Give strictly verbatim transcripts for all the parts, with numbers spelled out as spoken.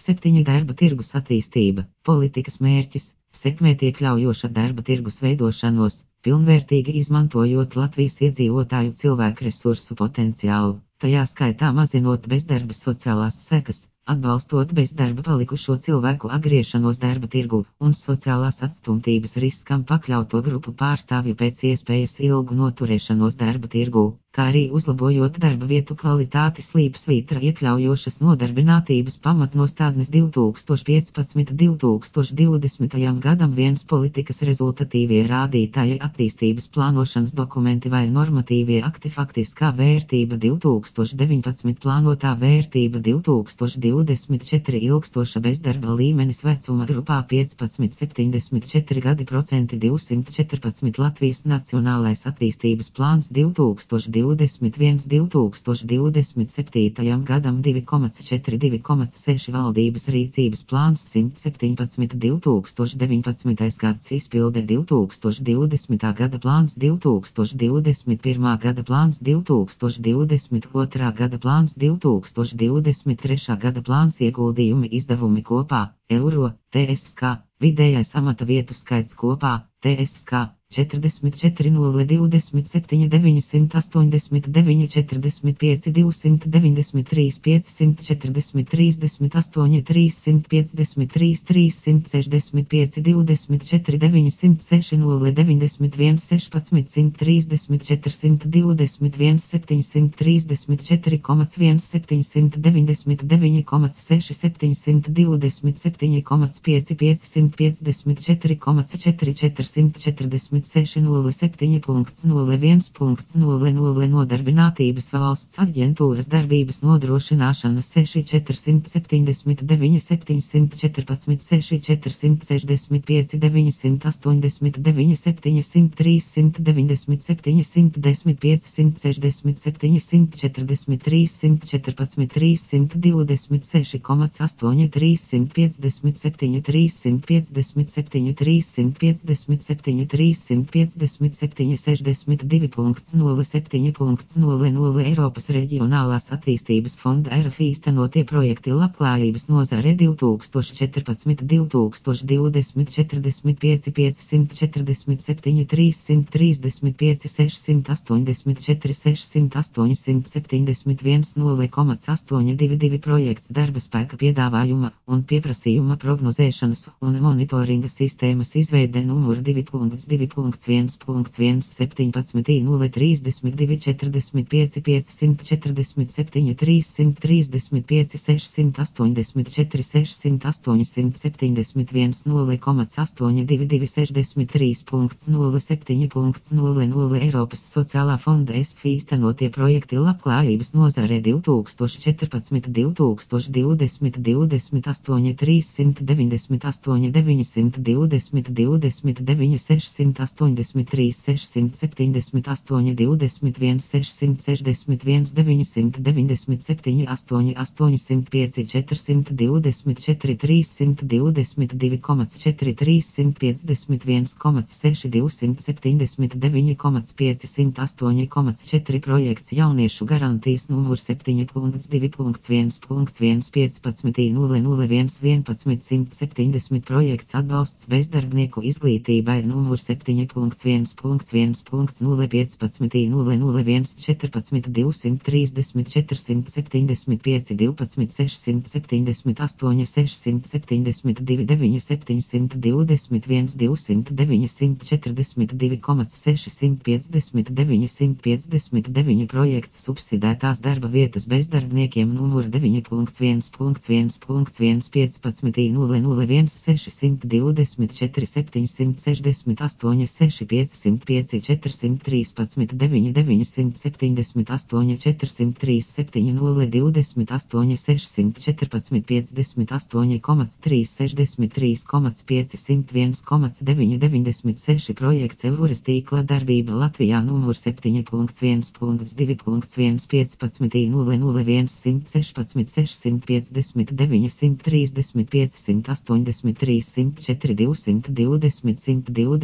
septiņi Darba tirgus attīstība, politikas mērķis - sekmēt iekļaujoša darba tirgus veidošanos, pilnvērtīgi izmantojot Latvijas iedzīvotāju cilvēku resursu potenciālu, tajā skaitā mazinot bezdarba sociālās sekas, atbalstot bezdarba palikušo cilvēku atgriešanos darba tirgu un sociālās atstumtības riskam pakļauto grupu pārstāvju pēc iespējas ilgu noturēšanos darba tirgu, kā arī uzlabojot darba vietu kvalitāti slīpsvītra iekļaujošas nodarbinātības pamatnostādnes divi tūkstoši piecpadsmitais līdz divi tūkstoši divdesmitajam gadam viens politikas rezultatīvie rādītāji attīstības plānošanas dokumenti vai normatīvie akti faktiskā vērtība divi tūkstoši deviņpadsmit plānotā vērtība divi tūkstoši divdesmit četri ilgstoša bezdarba līmenis vecuma grupā piecpadsmit līdz septiņdesmit četri gadi procenti divsimt četrpadsmit Latvijas Nacionālais attīstības plāns divi tūkstoši divdesmit viens līdz divi tūkstoši divdesmit septītajam gadam divi komats četri līdz divi komats seši valdības rīcības plāns simt septiņpadsmit divi tūkstoši deviņpadsmitais gads izpilde divi tūkstoši divdesmitā gada plāns divi tūkstoši divdesmit pirmā gada plāns divi tūkstoši divdesmit otrā gada plāns divi tūkstoši divdesmit trešā gada plāns ieguldījumi izdevumi kopā, eiro, T S K, vidējais amata vietu skaits kopā, T S K, četrdesmit četri nulle divdesmit septiņi deviņsimt astoņdesmit deviņi četrdesmit pieci divsimt deviņdesmit trīs piecsimt četrdesmit trīsdesmit astoņi trīssimt piecdesmit trīs trīssimt sešdesmit pieci divdesmit četri deviņsimt seši nulle deviņdesmit viens sešpadsmit simt trīsdesmit četrsimt divdesmit viens septiņsimt trīsdesmit četri komats viens septiņsimt deviņdesmit deviņi komats seši septiņsimt divdesmit septiņi komats pieci piecsimt piecdesmit četri komats četri četrsimt četrdesmit seši nulle septiņi nulle viens nulle nulle Nodarbinātības valsts aģentūras darbības nodrošināšana seši četrsimt septiņdesmit deviņi septiņsimt četrpadsmit seši četrsimt sešdesmit pieci deviņsimt astoņdesmit deviņi septiņsimt trīssimt deviņdesmit septiņi simt desmit piecsimt sešdesmit septiņi simt četrdesmit trīssimt četrpadsmit trīssimt divdesmit seši komats astoņi trīssimt piecdesmit septiņi trīssimt piecdesmit septiņi trīssimt piecdesmit septiņi trīssimt piecdesmit septiņi sešdesmit divi nulle septiņi nulle nulle Eiropas Reģionālās attīstības fonda E R F īstenotie projekti labklājības nozare divi tūkstoši četrpadsmit līdz divi tūkstoši divdesmit četrdesmit pieci piecsimt četrdesmit septiņi trīssimt trīsdesmit pieci sešsimt astoņdesmit četri sešsimt astoņsimt septiņdesmit viens nulle astoņi divi divi projekts darba spēka piedāvājuma un pieprasījuma prognozēšanas un monitoringa sistēmas izveide numur divi divi viens viens septiņpadsmit nulle trīsdesmit divi četrdesmit pieci piecsimt četrdesmit septiņi trīssimt trīsdesmit pieci sešsimt astoņdesmit četri sešsimt astoņsimt septiņdesmit viens nulle astoņi divi divi sešdesmit trīs nulle septiņi nulle nulle Eiropas sociālā fonda E S F īstenotie projekti labklājības nozare divi tūkstoši četrpadsmit divi tūkstoši divdesmit divdesmit astoņi trīssimt deviņdesmit astoņi deviņsimt divdesmit divdesmit deviņi sešsimt astoņdesmit trīs sešsimt septiņdesmit astoņi divdesmit viens sešsimt sešdesmit viens deviņsimt deviņdesmit septiņi astoņi astoņsimt pieci četrsimt divdesmit četri trīssimt divdesmit divi četri trīssimt piecdesmit viens seši divsimt septiņdesmit deviņi piecsimt astoņi četri projekts jauniešu garantijas numur septiņi divi viens viens piecpadsmit nulle nulle viens vienpadsmit simt septiņdesmit projekts atbalsts bezdarbnieku izglītībai numur septiņi viens viens nulle piecpadsmit nulle nulle viens četrpadsmit divsimt trīsdesmit četrsimt septiņdesmit pieci divpadsmit sešsimt septiņdesmit astoņi sešsimt septiņdesmit divi deviņi septiņsimt divdesmit viens divsimt deviņsimt četrdesmit divi sešsimt piecdesmit deviņi simt piecdesmit deviņi projekts subsidētās darba vietas bezdarbniekiem numur deviņi viens viens viens piecpadsmit nulle nulle viens sešsimt divdesmit četri septiņsimt sešdesmit astoņi seši piecsimt pieci četrsimt trīspadsmit deviņi deviņsimt septiņdesmit astoņi četrsimt trīs septiņi nulle divdesmit astoņi sešsimt četrpadsmit piecdesmit astoņi trīs sešdesmit trīs piecsimt viens deviņi deviņdesmit seši projekts Elures tīkla darbība Latvijā numur septiņi viens divi viens piecpadsmit nulle nulle viens simt sešpadsmit sešsimt piecdesmit deviņi simt trīsdesmit pieci simt astoņdesmit trīs simt četri divsimt divdesmit simt divdesmit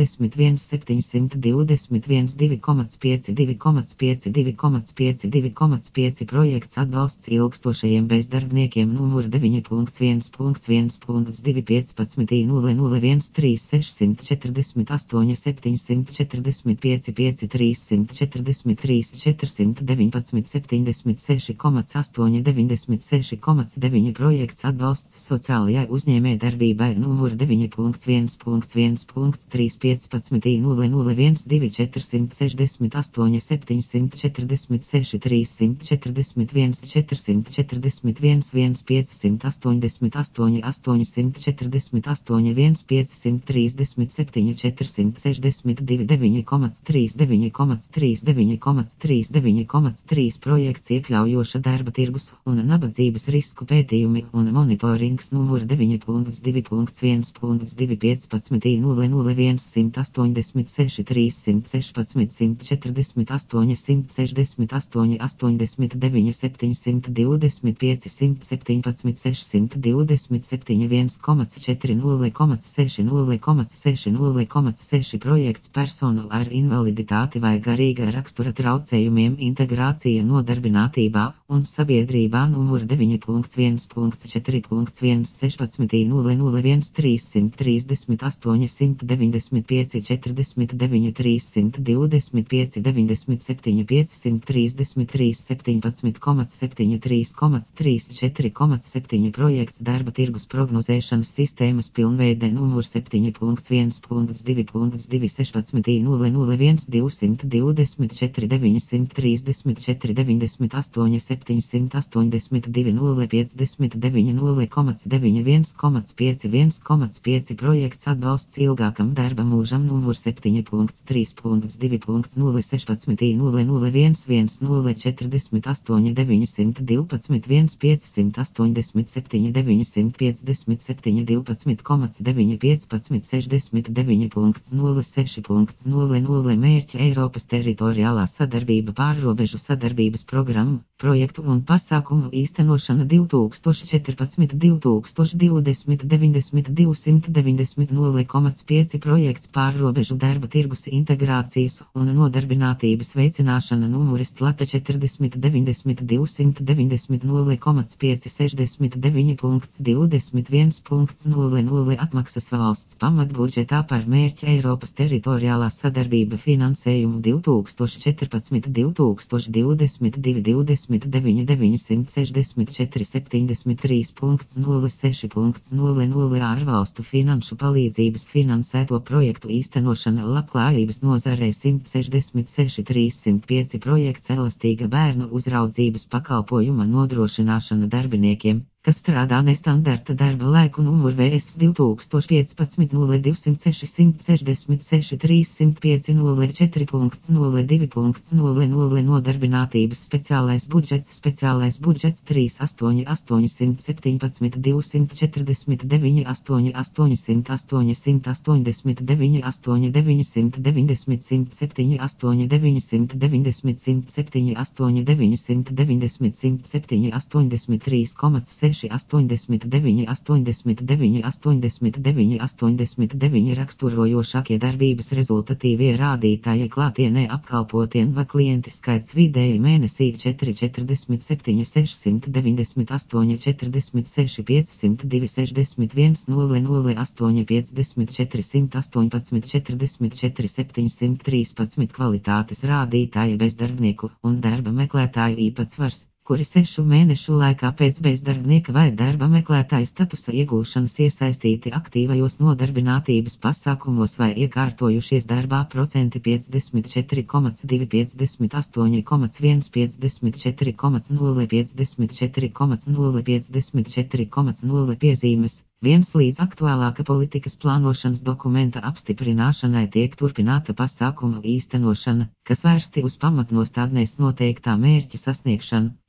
viens septiņsimt divdesmit viens divi komats pieci divi komats pieci divi komats pieci divi komats pieci projekts atbalsts ilgstošajiem bezdarbniekiem numur deviņi viens viens divi piecpadsmit nulle nulle viens trīs sešsimt četrdesmit astoņi septiņsimt četrdesmit pieci pieci trīssimt četrdesmit trīs četrsimt deviņpadsmit septiņdesmit seši astoņi deviņdesmit seši deviņi projekts atbalsts sociālajai uzņēmējdarbībai numur deviņi viens viens trīs piecpadsmit nulle nulle viens divi četrsimt sešdesmit astoņi septiņsimt četrdesmit seši trīssimt četrdesmit viens četrsimt četrdesmit viens viens piecsimt astoņdesmit astoņi astoņsimt četrdesmit astoņi viens piecsimt trīsdesmit septiņi četrsimt sešdesmit divi deviņi trīs deviņi trīs deviņi trīs deviņi trīs projekts iekļaujoša darba tirgus un nabadzības risku pētījumi un monitorings numur deviņi divi viens divi piecpadsmit nulle nulle viens simt astoņdesmit seši trīssimt sešpadsmit simt četrdesmit astoņi simt sešdesmit astoņi astoņdesmit deviņi septiņsimt divdesmit pieci simt septiņpadsmit sešsimt divdesmit septiņi viens četri nulle seši nulle seši nulle seši projekts personu ar invaliditāti vai garīga rakstura traucējumiem integrācija nodarbinātībā un sabiedrībā numur deviņi viens četri viens sešpadsmit nulle nulle viens trīssimt trīsdesmit astoņi simt deviņdesmit pieci četrdesmit deviņi trīssimt divdesmit pieci deviņdesmit septiņi piecsimt trīsdesmit trīs septiņpadsmit septiņi trīs trīs četri septiņi projekts darba tirgus prognozēšanas sistēmas pilnveide numur septiņi viens divi divi sešpadsmit nulle nulle viens divsimt divdesmit četri deviņsimt trīsdesmit četri deviņdesmit astoņi septiņsimt astoņdesmit divi nulle piecdesmit deviņi nulle deviņi viens pieci viens pieci projekts atbalsts ilgākam darba mūžam numur septiņi trīs divi nulle sešpadsmit nulle nulle viens viens nulle četrdesmit astoņi deviņsimt divpadsmit viens piecsimt astoņdesmit septiņi deviņsimt piecdesmit septiņi divpadsmit deviņi piecpadsmit sešdesmit deviņi nulle seši nulle nulle mērķi Eiropas teritoriālā sadarbība pārrobežu sadarbības programmu, projektu un pasākumu īstenošana divi tūkstoši četrpadsmit līdz divi tūkstoši divdesmit deviņdesmit divsimt deviņdesmit nulle pieci projekts pārrobežu darba tirgus integrācijas un nodarbinātības veicināšana numuris tlata četrdesmit deviņdesmit divsimt deviņdesmit nulle pieci sešdesmit deviņi divdesmit viens nulle nulle atmaksas valsts pamatbudžetā par mērķi Eiropas teritoriālā sadarbība finansējumu divi tūkstoši četrpadsmit līdz divi tūkstoši divdesmit divi divdesmit deviņi deviņsimt sešdesmit četri septiņdesmit trīs nulle seši nulle nulle ārvalstu finanšu palīdzības finansēto projektu īstenošana labklājības nozarē simt sešdesmit seši trīssimt pieci projekts elastīga bērnu uzraudzības pakalpojuma nodrošināšana darbiniekiem, kas strādā nestandarta darba laiku numur V S divi tūkstoši piecpadsmit nulle divsimt seši simt sešdesmit seši trīssimt pieci nulle četri nulle divi nulle nulle nodarbinātības speciālais budžets speciālais budžets trīs astoņi astoņi septiņpadsmit divsimt četrdesmit deviņi astoņi astoņsimt astoņi simt astoņdesmit deviņi astoņi deviņsimt deviņdesmit simt septiņi astoņi deviņsimt deviņdesmit simt septiņi astoņi deviņsimt deviņdesmit simt septiņi astoņdesmit trīs seši astoņdesmit deviņi astoņdesmit deviņi astoņdesmit deviņi astoņdesmit deviņi raksturojošākie darbības rezultatīvie rādītāji klātienē apkalpotien va klienti skaits vidēji mēnesī četri četrdesmit septiņi sešsimt deviņdesmit astoņi četrdesmit seši piecsimt divi sešdesmit viens nulle nulle astoņi piecdesmit četri simt astoņpadsmit četrdesmit četri septiņsimt trīspadsmit kvalitātes rādītāji bezdarbnieku un darba meklētāju īpatsvars, kuri sešu mēnešu laikā pēc bezdarbnieka vai darba meklētāja statusa iegūšanas iesaistīti aktīvajos nodarbinātības pasākumos vai iekārtojušies darbā procenti piecdesmit četri divi piecdesmit astoņi viens piecdesmit četri nulle piecdesmit četri nulle piecdesmit četri nulle piezīmes. Viens līdz aktuālāka politikas plānošanas dokumenta apstiprināšanai tiek turpināta pasākumu īstenošana, kas vērsti uz pamatnostādnēs noteiktā mērķa sasniegšanu,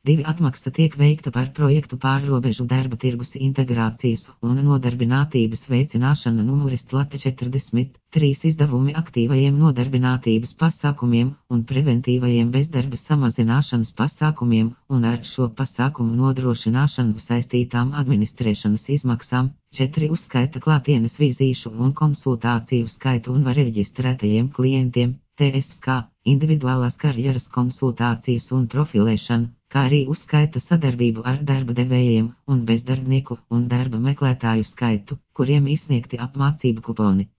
divi Atmaksa tiek veikta par projektu pārrobežu darba tirgus integrācijas un nodarbinātības veicināšana numurs Late četrdesmit trīs izdevumi aktīvajiem nodarbinātības pasākumiem un preventīvajiem bezdarba samazināšanas pasākumiem un ar šo pasākumu nodrošināšanu saistītām administrēšanas izmaksām, četri uzskaita klātienes vizīšu un konsultāciju skaitu un var reģistrētajiem klientiem, T S kā individuālās karjeras konsultācijas un profilēšanu, kā arī uzskaita sadarbību ar darba devējiem un bezdarbnieku un darba meklētāju skaitu, kuriem izsniegti apmācību kuponi.